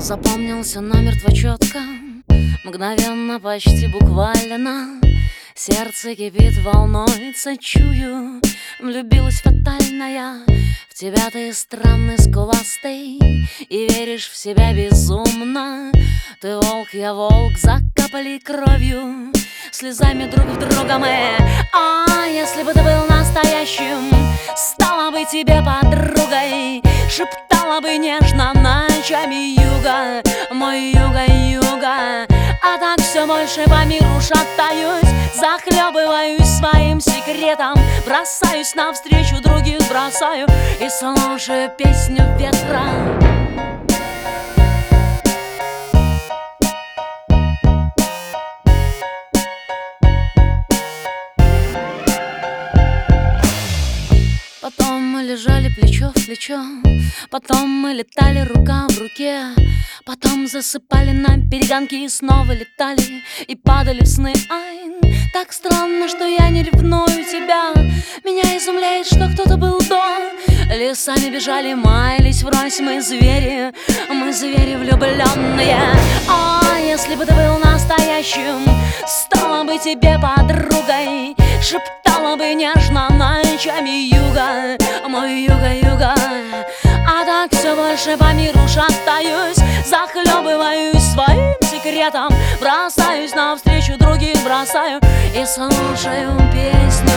Запомнился намертво четко, мгновенно, почти буквально. Сердце кипит, волнуется, чую. Влюбилась фатально я в тебя, ты странный, скуластый, и веришь в себя безумно. Ты волк, я волк, закапали кровью, слезами друг в друга мы. А если бы ты был настоящим, стала бы тебе подругой, шептала бы нежно ночами юга, мой юга. А так все больше по миру шатаюсь, захлебываюсь своим секретом, бросаюсь навстречу других, бросаю и слушаю песню ветра. Потом мы лежали плечо в плечо, потом мы летали рука в руке, потом засыпали на перегонки и снова летали и падали в сны. Ай, так странно, что я не ревную тебя. Меня изумляет, что кто-то был до. Лесами бежали, маялись врозь, мы звери влюбленные. А если бы ты был настоящим, стала бы тебе подругой, шептала бы нежно ночами юга, мой юга. А так все больше по миру шатаюсь, захлебываюсь своим секретом, бросаюсь навстречу других, бросаю и слушаю песню.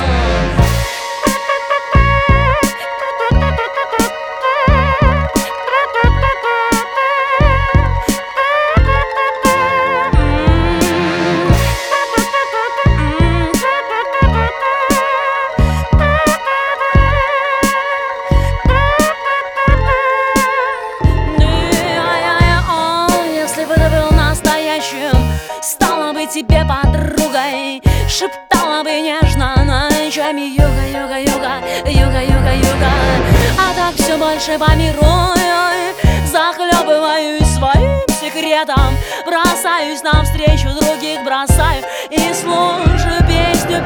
Стала бы тебе подругой, шептала бы нежно ночами юга. А так все больше по миру захлебываюсь своим секретом, бросаюсь навстречу других, бросаю и слушаю песню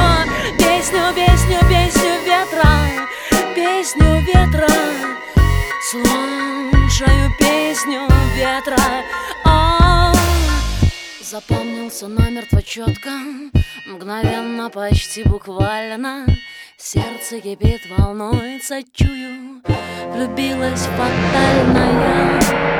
ветра, слушаю песню ветра. Запомнился намертво четко, мгновенно, почти буквально. Сердце кипит, волнуется, чую. Влюбилась фатально я.